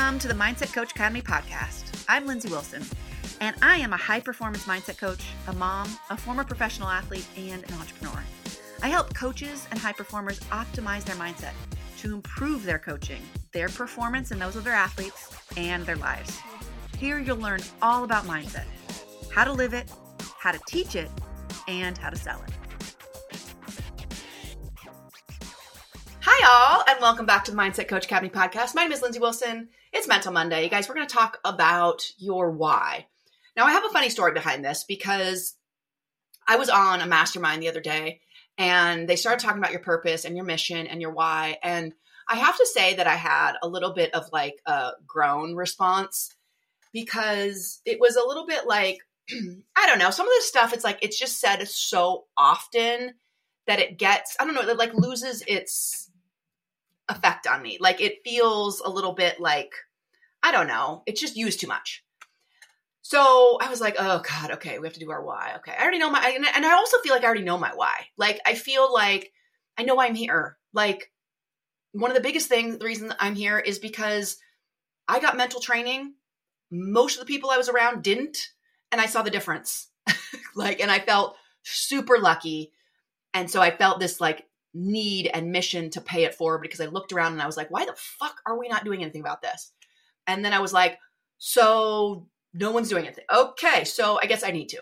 Welcome to the Mindset Coach Academy podcast. I'm Lindsay Wilson, and I am a high-performance mindset coach, a mom, a former professional athlete, and an entrepreneur. I help coaches and high performers optimize their mindset to improve their coaching, their performance, and those of their athletes, and their lives. Here you'll learn all about mindset, how to live it, how to teach it, and how to sell it. Hi, all, and welcome back to the Mindset Coach Academy podcast. My name is Lindsay Wilson. It's Mental Monday. You guys, we're going to talk about your why. Now, I have a funny story behind this because I was on a mastermind the other day, and they started talking about your purpose and your mission and your why. And I have to say that I had a little bit of like a groan response because it was a little bit like, I don't know, some of this stuff, it's like, it's just said so often that it gets, I don't know, it like loses its effect on me. Like it feels a little bit like, I don't know, it's just used too much. So I was like, oh God, okay, we have to do our why. Okay. I already know and I also feel like I already know my why. Like, I feel like I know why I'm here. Like one of the biggest things, the reason I'm here is because I got mental training. Most of the people I was around didn't. And I saw the difference. And I felt super lucky. And so I felt this like need and mission to pay it forward because I looked around and I was like, why the fuck are we not doing anything about this? And then I was like, so no one's doing anything. Okay. So I guess I need to.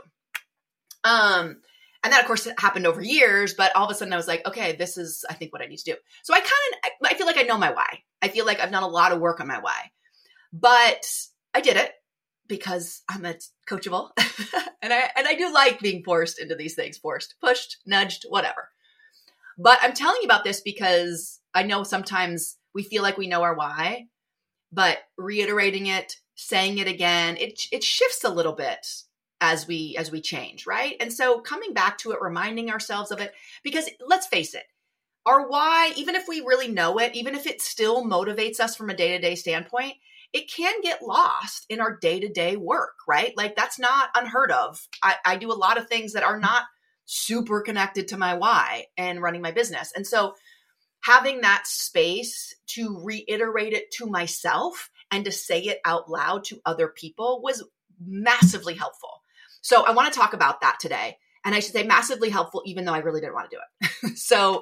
And that of course it happened over years, but all of a sudden I was like, okay, this is, I think what I need to do. So I feel like I know my why. I feel like I've done a lot of work on my why, but I did it because I'm a coachable and I do like being forced into these things, pushed, nudged, whatever. But I'm telling you about this because I know sometimes we feel like we know our why, but reiterating it, saying it again, it shifts a little bit as we change, right? And so coming back to it, reminding ourselves of it, because let's face it, our why, even if we really know it, even if it still motivates us from a day-to-day standpoint, it can get lost in our day-to-day work, right? Like that's not unheard of. I do a lot of things that are not super connected to my why and running my business. And so having that space to reiterate it to myself and to say it out loud to other people was massively helpful. So I want to talk about that today. And I should say massively helpful, even though I really didn't want to do it. So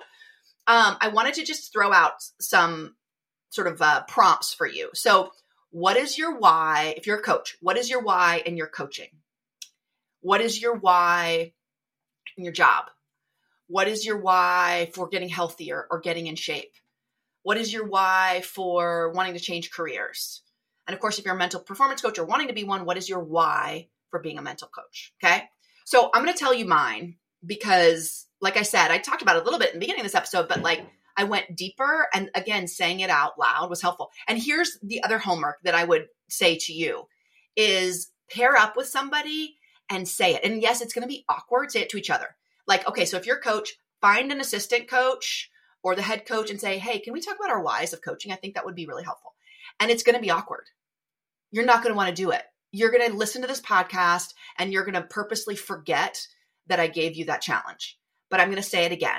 I wanted to just throw out some sort of prompts for you. So what is your why? If you're a coach, what is your why in your coaching? What is your why in your job? What is your why for getting healthier or getting in shape? What is your why for wanting to change careers? And of course, if you're a mental performance coach or wanting to be one, what is your why for being a mental coach? Okay. So I'm going to tell you mine because like I said, I talked about it a little bit in the beginning of this episode, but like I went deeper and again, saying it out loud was helpful. And here's the other homework that I would say to you is pair up with somebody and say it. And yes, it's going to be awkward. Say it to each other. Like, okay, so if you're a coach, find an assistant coach or the head coach and say, hey, can we talk about our whys of coaching? I think that would be really helpful. And it's going to be awkward. You're not going to want to do it. You're going to listen to this podcast and you're going to purposely forget that I gave you that challenge. But I'm going to say it again.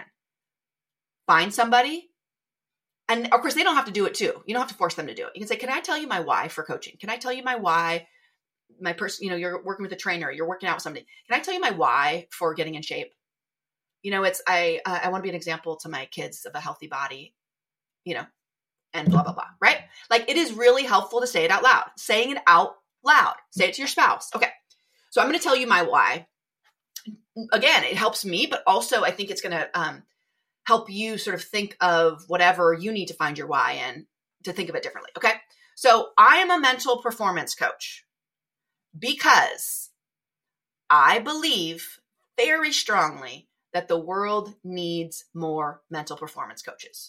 Find somebody. And of course, they don't have to do it too. You don't have to force them to do it. You can say, can I tell you my why for coaching? Can I tell you my why? My person, you're working with a trainer, you're working out with somebody. Can I tell you my why for getting in shape? It's, I want to be an example to my kids of a healthy body, and blah, blah, blah, right? Like it is really helpful to say it out loud, saying it out loud, say it to your spouse. Okay. So I'm going to tell you my why. Again, it helps me, but also I think it's going to help you sort of think of whatever you need to find your why in to think of it differently. Okay. So I am a mental performance coach. Because I believe very strongly that the world needs more mental performance coaches.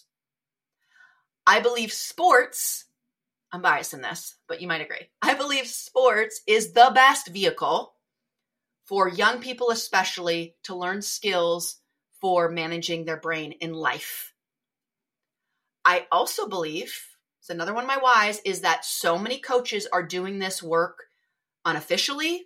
I believe sports, I'm biased in this, but you might agree. I believe sports is the best vehicle for young people, especially to learn skills for managing their brain in life. I also believe, it's another one of my whys, is that so many coaches are doing this work unofficially,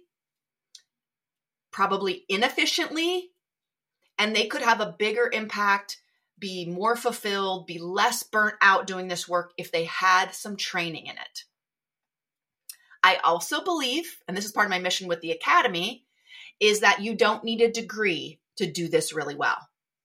probably inefficiently, and they could have a bigger impact, be more fulfilled, be less burnt out doing this work if they had some training in it. I also believe, and this is part of my mission with the Academy, is that you don't need a degree to do this really well.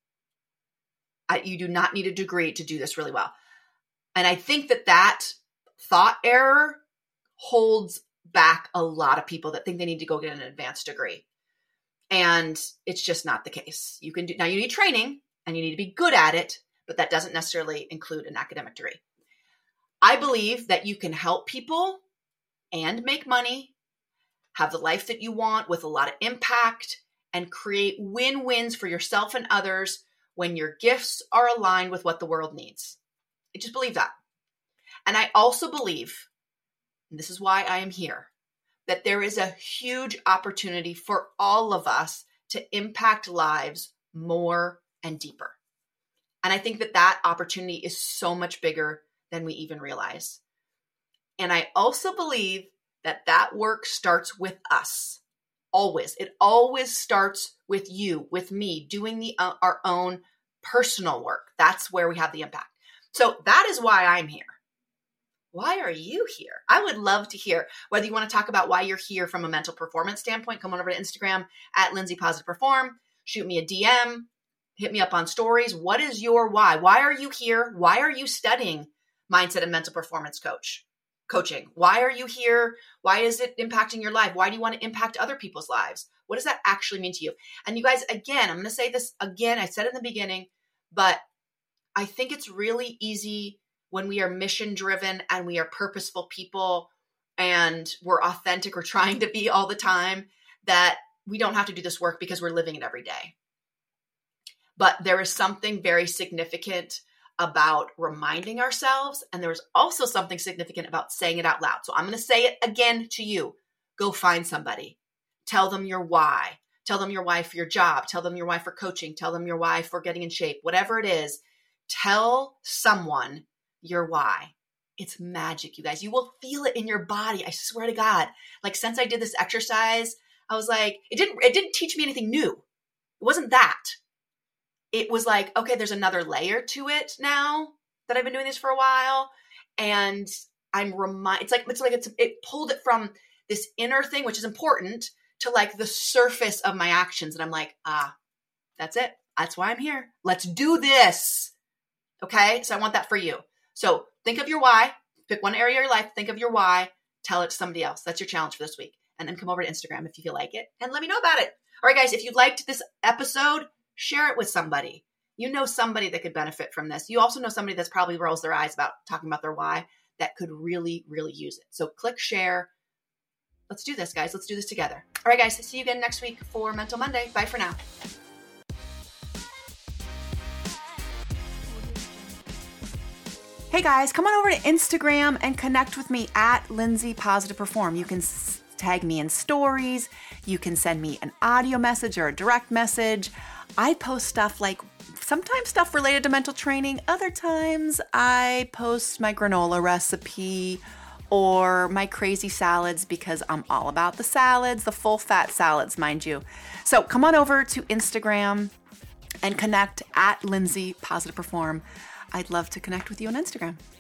You do not need a degree to do this really well. And I think that thought error holds back a lot of people that think they need to go get an advanced degree. And it's just not the case. You need training and you need to be good at it, but that doesn't necessarily include an academic degree. I believe that you can help people and make money, have the life that you want with a lot of impact, and create win-wins for yourself and others when your gifts are aligned with what the world needs. I just believe that. And I also believe, and this is why I am here, that there is a huge opportunity for all of us to impact lives more and deeper. And I think that opportunity is so much bigger than we even realize. And I also believe that work starts with us. Always. It always starts with you, with me, doing our own personal work. That's where we have the impact. So that is why I'm here. Why are you here? I would love to hear whether you want to talk about why you're here from a mental performance standpoint. Come on over to Instagram at Lindsay Positive Perform. Shoot me a DM. Hit me up on stories. What is your why? Why are you here? Why are you studying mindset and mental performance coaching? Why are you here? Why is it impacting your life? Why do you want to impact other people's lives? What does that actually mean to you? And you guys, again, I'm going to say this again. I said it in the beginning, but I think it's really easy when we are mission driven and we are purposeful people and we're authentic or trying to be all the time, that we don't have to do this work because we're living it every day. But there is something very significant about reminding ourselves. And there's also something significant about saying it out loud. So I'm going to say it again to you. Go find somebody. Tell them your why. Tell them your why for your job. Tell them your why for coaching. Tell them your why for getting in shape. Whatever it is, tell someone your why. It's magic, you guys. You will feel it in your body. I swear to God. Like, since I did this exercise, I was like, it didn't teach me anything new. It wasn't that. It was like, okay, there's another layer to it now that I've been doing this for a while. And I'm it pulled it from this inner thing, which is important, to like the surface of my actions. And I'm like, that's it. That's why I'm here. Let's do this. Okay. So I want that for you. So think of your why, pick one area of your life, think of your why, tell it to somebody else. That's your challenge for this week. And then come over to Instagram if you feel like it and let me know about it. All right, guys, if you liked this episode, share it with somebody. You know somebody that could benefit from this. You also know somebody that's probably rolls their eyes about talking about their why that could really, really use it. So click share. Let's do this, guys. Let's do this together. All right, guys. See you again next week for Mental Monday. Bye for now. Hey, guys. Come on over to Instagram and connect with me at Lindsay Positive Perform. You can tag me in stories. You can send me an audio message or a direct message. I post stuff like sometimes stuff related to mental training. Other times I post my granola recipe or my crazy salads because I'm all about the salads, the full fat salads, mind you. So come on over to Instagram and connect at Lindsay Positive Perform. I'd love to connect with you on Instagram.